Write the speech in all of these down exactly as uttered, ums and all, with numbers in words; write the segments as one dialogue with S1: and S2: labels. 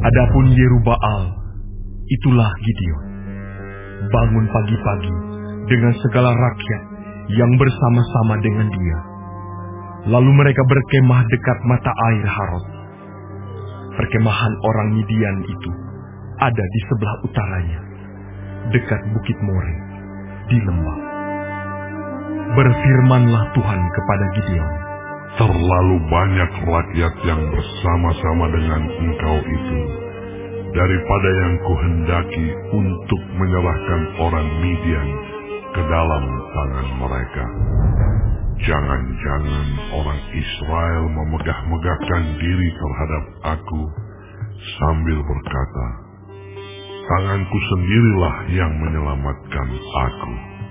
S1: Adapun Yerubbaal, itulah Gideon, bangun pagi-pagi dengan segala rakyat yang bersama-sama dengan dia. Lalu mereka berkemah dekat mata air Harod. Perkemahan orang Midian itu ada di sebelah utaranya, dekat Bukit More, di lembah. Berfirmanlah Tuhan kepada Gideon,
S2: terlalu banyak rakyat yang bersama-sama dengan engkau itu, daripada yang kuhendaki untuk menyerahkan orang Midian ke dalam tangan mereka. Jangan-jangan orang Israel memegah-megahkan diri terhadap aku sambil berkata, tanganku sendirilah yang menyelamatkan aku.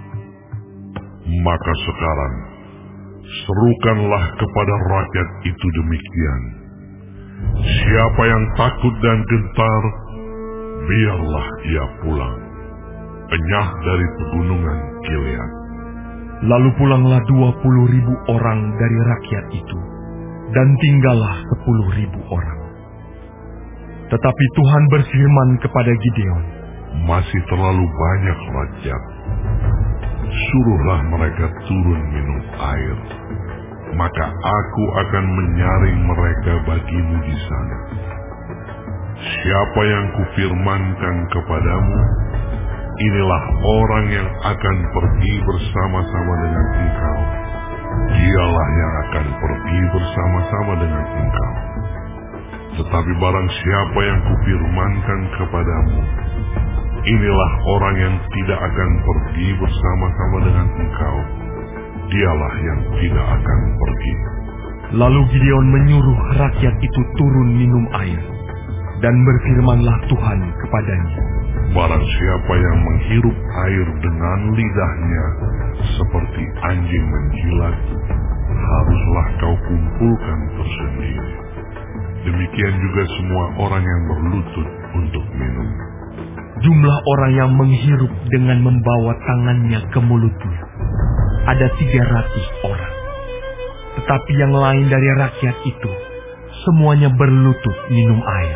S2: Maka sekarang, serukanlah kepada rakyat itu demikian. Siapa yang takut dan gentar, biarlah ia pulang, enyah dari pegunungan Gilead.
S1: Lalu pulanglah dua puluh ribu orang dari rakyat itu, dan tinggallah sepuluh ribu orang. Tetapi Tuhan berfirman kepada Gideon,
S2: masih terlalu banyak rakyat. Suruhlah mereka turun minum air, maka aku akan menyaring mereka bagimu di sana. Siapa yang kufirmankan kepadamu, inilah orang yang akan pergi bersama-sama dengan engkau. Dialah yang akan pergi bersama-sama dengan engkau. Tetapi barang siapa yang kufirmankan kepadamu, inilah orang yang tidak akan pergi bersama-sama dengan engkau. Dialah yang tidak akan pergi.
S1: Lalu Gideon menyuruh rakyat itu turun minum air, dan berfirmanlah Tuhan kepadanya,
S2: barang siapa yang menghirup air dengan lidahnya seperti anjing menjilat, haruslah kau kumpulkan tersendiri. Demikian juga semua orang yang berlutut untuk minum.
S1: Jumlah orang yang menghirup dengan membawa tangannya ke mulutnya ada tiga ratus orang. Tetapi yang lain dari rakyat itu, semuanya berlutut minum air.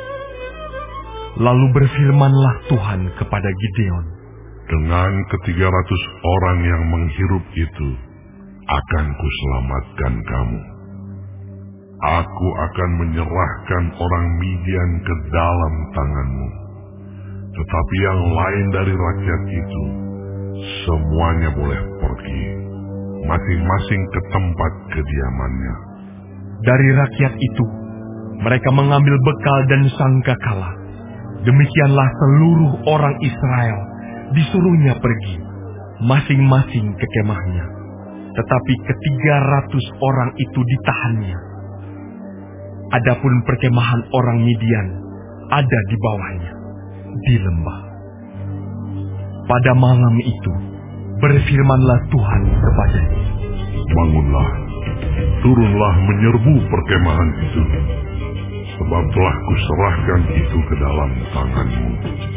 S1: Lalu berfirmanlah Tuhan kepada Gideon,
S2: dengan ketiga ratus orang yang menghirup itu, akan kuselamatkan kamu. Aku akan menyerahkan orang Midian ke dalam tanganmu. Tetapi yang lain dari rakyat itu, semuanya boleh pergi, masing-masing ke tempat kediamannya.
S1: Dari rakyat itu, mereka mengambil bekal dan sangkakala. Demikianlah seluruh orang Israel disuruhnya pergi, masing-masing ke kemahnya. Tetapi ketiga ratus orang itu ditahannya. Adapun perkemahan orang Midian ada di bawahnya, di lembah. Pada malam itu, berfirmanlah Tuhan kepadanya,
S2: bangunlah, turunlah menyerbu perkemahan itu, sebab telah kuserahkan itu ke dalam tanganmu.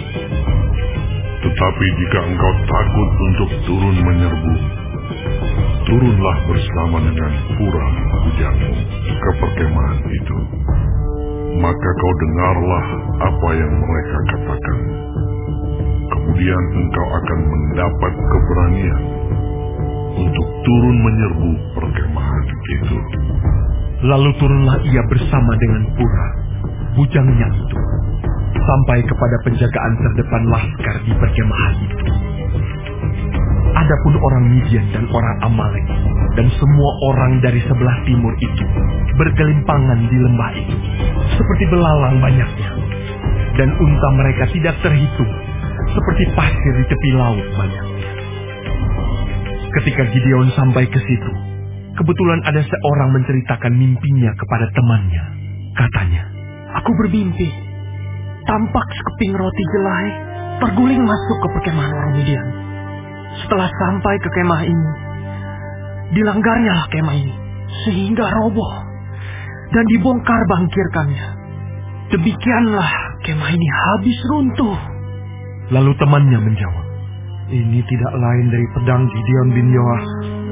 S2: Tetapi jika engkau takut untuk turun menyerbu, turunlah bersama dengan Purah bujangmu ke perkemahan itu. Maka kau dengarlah apa yang mereka katakan. Kemudian engkau akan mendapat keberanian untuk turun menyerbu perkemahan itu.
S1: Lalu turunlah ia bersama dengan Purah bujangnya itu, sampai kepada penjagaan terdepan laskar di perkemahan itu. Adapun orang Midian dan orang Amalek dan semua orang dari sebelah timur itu bergelimpangan di lembah itu, seperti belalang banyaknya, dan unta mereka tidak terhitung, seperti pasir di tepi laut banyaknya. Ketika Gideon sampai ke situ, kebetulan ada seorang menceritakan mimpinya kepada temannya. Katanya,
S3: aku bermimpi, tampak sekeping roti jelai terguling masuk ke perkemahan orang Midian. Setelah sampai ke kemah ini, dilanggarnyalah kemah ini, sehingga roboh, dan dibongkar bangkirkannya. Demikianlah kemah ini habis runtuh.
S1: Lalu temannya menjawab, ini tidak lain dari pedang Gideon bin Yoas.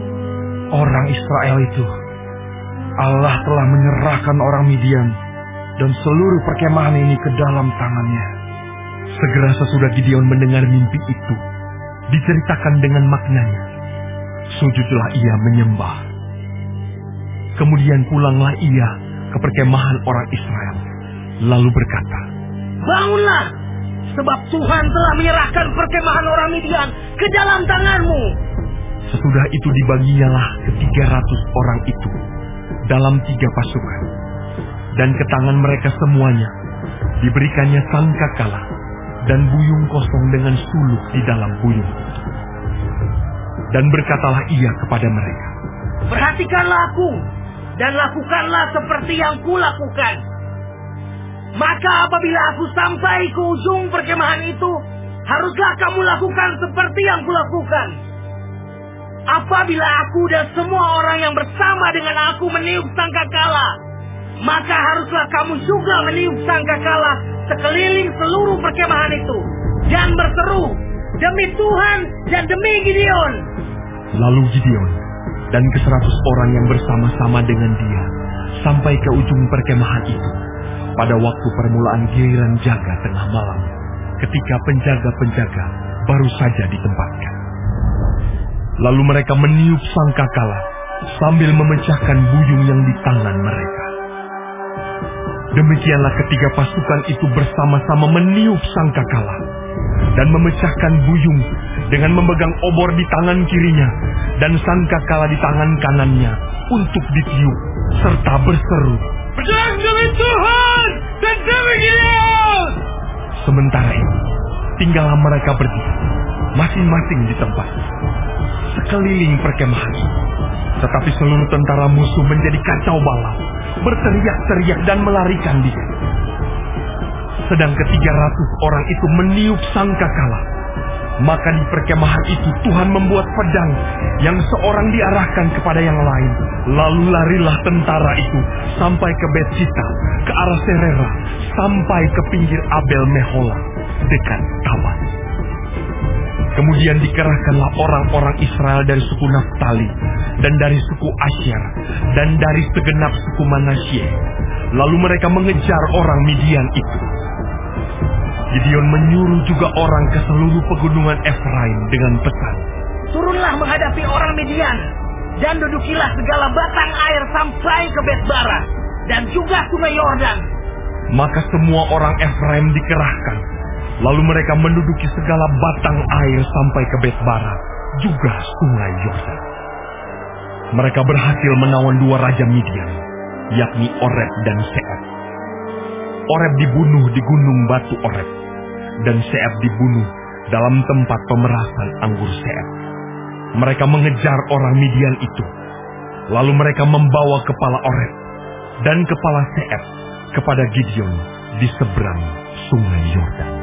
S1: Orang Israel itu, Allah telah menyerahkan orang Midian dan seluruh perkemahan ini ke dalam tangannya. Segera sesudah Gideon mendengar mimpi itu, diceritakan dengan maknanya, sujudlah ia menyembah. Kemudian pulanglah ia ke perkemahan orang Israel, lalu berkata,
S3: bangunlah, sebab Tuhan telah menyerahkan perkemahan orang Midian ke dalam tanganmu.
S1: Sesudah itu dibagialah ke tiga ratus orang itu dalam tiga pasukan, dan ke tangan mereka semuanya diberikannya sangkakala dan buyung kosong dengan suluk di dalam buyung itu. Dan berkatalah ia kepada mereka,
S3: perhatikanlah aku, dan lakukanlah seperti yang kulakukan. Maka apabila aku sampai ke ujung perkemahan itu, haruslah kamu lakukan seperti yang kulakukan. Apabila aku dan semua orang yang bersama dengan aku meniup sangkakala, maka haruslah kamu juga meniup sangkakala sekeliling seluruh perkemahan itu, dan berseru, demi Tuhan dan demi Gideon.
S1: Lalu Gideon dan ke seratus orang yang bersama-sama dengan dia sampai ke ujung perkemahan itu pada waktu permulaan giliran jaga tengah malam, ketika penjaga-penjaga baru saja ditempatkan. Lalu mereka meniup sangkakala sambil memecahkan buyung yang di tangan mereka. Demikianlah ketiga pasukan itu bersama-sama meniup sangkakala dan memecahkan buyung dengan memegang obor di tangan kirinya dan sangkakala di tangan kanannya untuk ditiup serta berseru, pedang demi Tuhan dan demi Gideon. Sementara itu tinggallah mereka berdiri masing-masing di tempat sekeliling perkemahan itu. Tetapi seluruh tentara musuh menjadi kacau balau, berteriak-teriak dan melarikan diri. Sedang ketiga ratus orang itu meniup sangkakala, maka di perkemahan itu Tuhan membuat pedang yang seorang diarahkan kepada yang lain. Lalu larilah tentara itu sampai ke Bet-Sita, ke arah Serera, sampai ke pinggir Abel Mehola, dekat Taban. Kemudian dikerahkanlah orang-orang Israel dari suku Naftali, dan dari suku Asyar, dan dari segenap suku Manasye. Lalu mereka mengejar orang Midian itu. Gideon menyuruh juga orang ke seluruh pegunungan Efraim dengan pesan,
S3: turunlah menghadapi orang Midian, dan dudukilah segala batang air sampai ke Bet-bara, dan juga sungai Yordan.
S1: Maka semua orang Efraim dikerahkan, lalu mereka menduduki segala batang air sampai ke Bet-bara, juga sungai Yordan. Mereka berhasil menawan dua raja Midian, yakni Oreb dan Seeb. Oreb dibunuh di gunung batu Oreb, dan Seeb dibunuh dalam tempat pemerasan anggur Seeb. Mereka mengejar orang Midian itu, lalu mereka membawa kepala Oreb dan kepala Seeb kepada Gideon di seberang sungai Yordan.